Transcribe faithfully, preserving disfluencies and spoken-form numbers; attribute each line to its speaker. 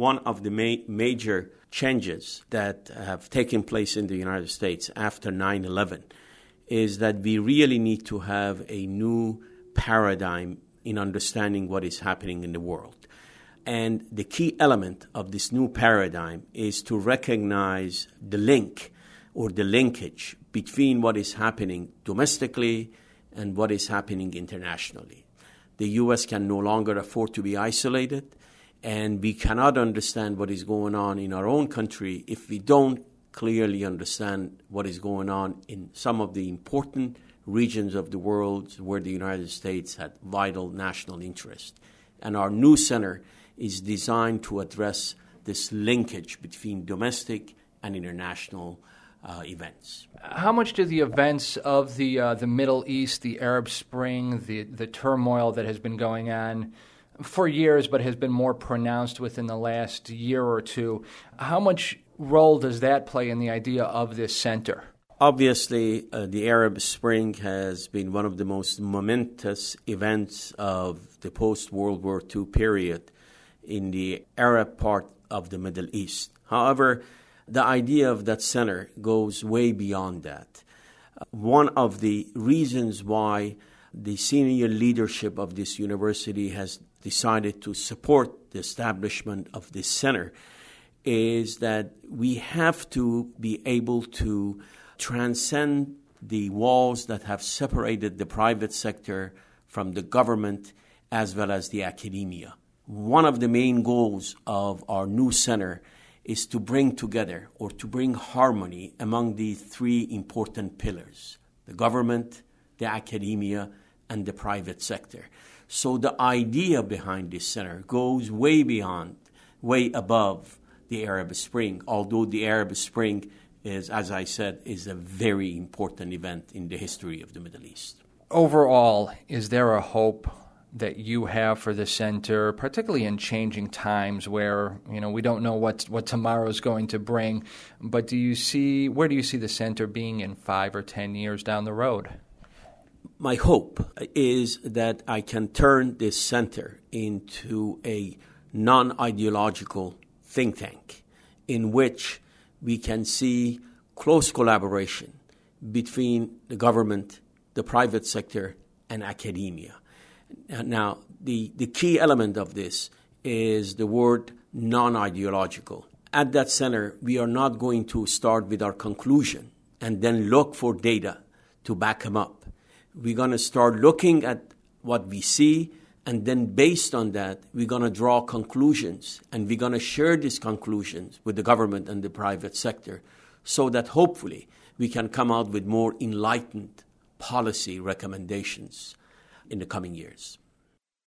Speaker 1: one of the ma- major changes that have taken place in the United States after nine eleven is that we really need to have a new paradigm in understanding what is happening in the world. And the key element of this new paradigm is to recognize the link or the linkage between what is happening domestically and what is happening internationally. The U S can no longer afford to be isolated, and we cannot understand what is going on in our own country if we don't clearly understand what is going on in some of the important regions of the world where the United States had vital national interest. And our new center is designed to address this linkage between domestic and international uh, events.
Speaker 2: How much do the events of the uh, the Middle East, the Arab Spring, the, the turmoil that has been going on for years but has been more pronounced within the last year or two, how much role does that play in the idea of this center?
Speaker 1: Obviously, uh, the Arab Spring has been one of the most momentous events of the post-World War Two period in the Arab part of the Middle East. However, the idea of that center goes way beyond that. Uh, one of the reasons why the senior leadership of this university has decided to support the establishment of this center is that we have to be able to transcend the walls that have separated the private sector from the government as well as the academia. One of the main goals of our new center is to bring together or to bring harmony among these three important pillars: the government, the academia, and the private sector. So the idea behind this center goes way beyond, way above the Arab Spring, although the Arab Spring is, as I said, is a very important event in the history of the Middle East.
Speaker 2: Overall, is there a hope that you have for the center, particularly in changing times where, you know, we don't know what what tomorrow is going to bring, but do you see, where do you see the center being in five or ten years down the road?
Speaker 1: My hope is that I can turn this center into a non-ideological think tank in which we can see close collaboration between the government, the private sector, and academia. Now, the, the key element of this is the word non-ideological. At that center, we are not going to start with our conclusion and then look for data to back them up. We're going to start looking at what we see, and then based on that, we're going to draw conclusions, and we're going to share these conclusions with the government and the private sector so that hopefully we can come out with more enlightened policy recommendations in the coming years.